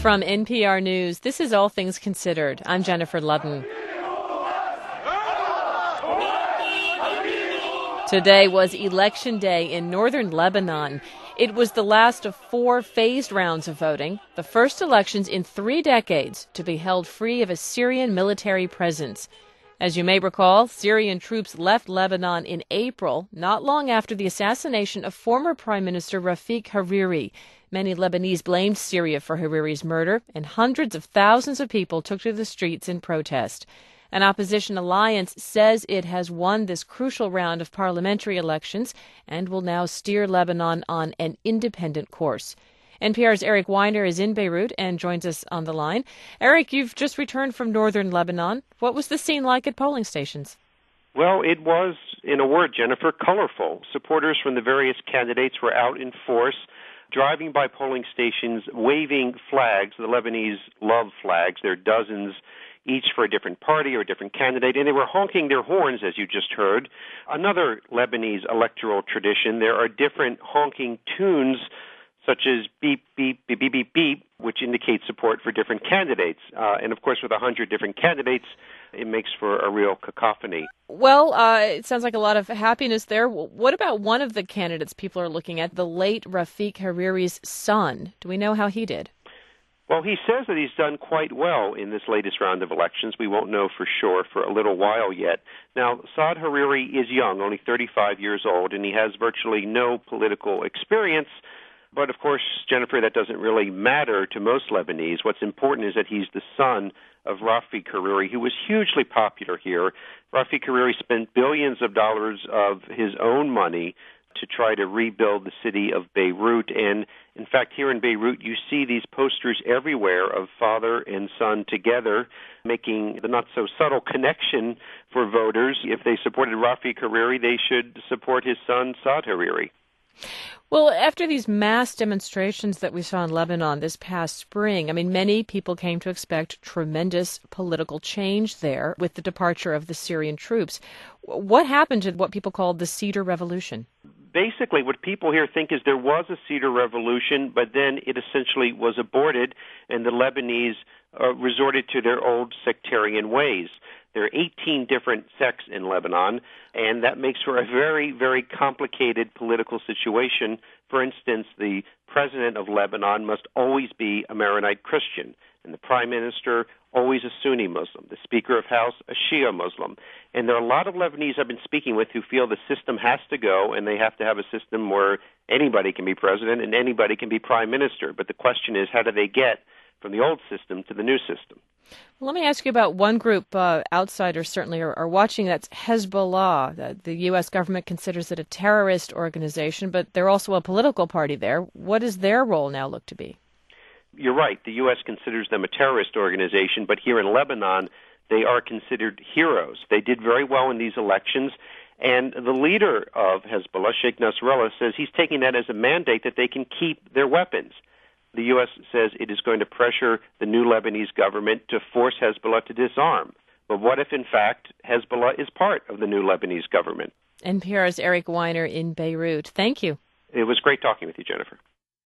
From NPR News, this is All Things Considered. I'm Jennifer Ludden. Today was Election Day in northern Lebanon. It was the last of 4 phased rounds of voting, the first elections in 3 decades to be held free of a Syrian military presence. As you may recall, Syrian troops left Lebanon in April, not long after the assassination of former Prime Minister Rafik Hariri. Many Lebanese blamed Syria for Hariri's murder, and hundreds of thousands of people took to the streets in protest. An opposition alliance says it has won this crucial round of parliamentary elections and will now steer Lebanon on an independent course. NPR's Eric Weiner is in Beirut and joins us on the line. Eric, you've just returned from northern Lebanon. What was the scene like at polling stations? Well, it was, in a word, Jennifer, colorful. Supporters from the various candidates were out in force, driving by polling stations, waving flags. The Lebanese love flags. There are dozens, each for a different party or a different candidate, and they were honking their horns, as you just heard. Another Lebanese electoral tradition, there are different honking tunes, such as beep, beep, beep, beep, beep, beep, which indicates support for different candidates. And, of course, with 100 different candidates, it makes for a real cacophony. Well, it sounds like a lot of happiness there. What about one of the candidates people are looking at, the late Rafik Hariri's son? Do we know how he did? Well, he says that he's done quite well in this latest round of elections. We won't know for sure for a little while yet. Now, Saad Hariri is young, only 35 years old, and he has virtually no political experience. But, of course, Jennifer, that doesn't really matter to most Lebanese. What's important is that he's the son of Rafik Hariri, who was hugely popular here. Rafik Hariri spent billions of dollars of his own money to try to rebuild the city of Beirut. And, in fact, here in Beirut, you see these posters everywhere of father and son together, making the not-so-subtle connection for voters. If they supported Rafik Hariri, they should support his son, Saad Hariri. Well, after these mass demonstrations that we saw in Lebanon this past spring, many people came to expect tremendous political change there with the departure of the Syrian troops. What happened to what people called the Cedar Revolution? Basically, what people here think is there was a Cedar Revolution, but then it essentially was aborted, and the Lebanese resorted to their old sectarian ways. There are 18 different sects in Lebanon, and that makes for a very, very complicated political situation. For instance, the president of Lebanon must always be a Maronite Christian, and the prime minister always a Sunni Muslim, the Speaker of House a Shia Muslim. And there are a lot of Lebanese I've been speaking with who feel the system has to go, and they have to have a system where anybody can be president and anybody can be prime minister. But the question is, how do they get from the old system to the new system? Well, let me ask you about one group outsiders certainly are watching. That's Hezbollah. The U.S. government considers it a terrorist organization, but they're also a political party there. What does their role now look to be? You're right. The U.S. considers them a terrorist organization, but here in Lebanon, they are considered heroes. They did very well in these elections, and the leader of Hezbollah, Sheikh Nasrallah, says he's taking that as a mandate that they can keep their weapons. The U.S. says it is going to pressure the new Lebanese government to force Hezbollah to disarm. But what if, in fact, Hezbollah is part of the new Lebanese government? NPR's Eric Weiner in Beirut. Thank you. It was great talking with you, Jennifer.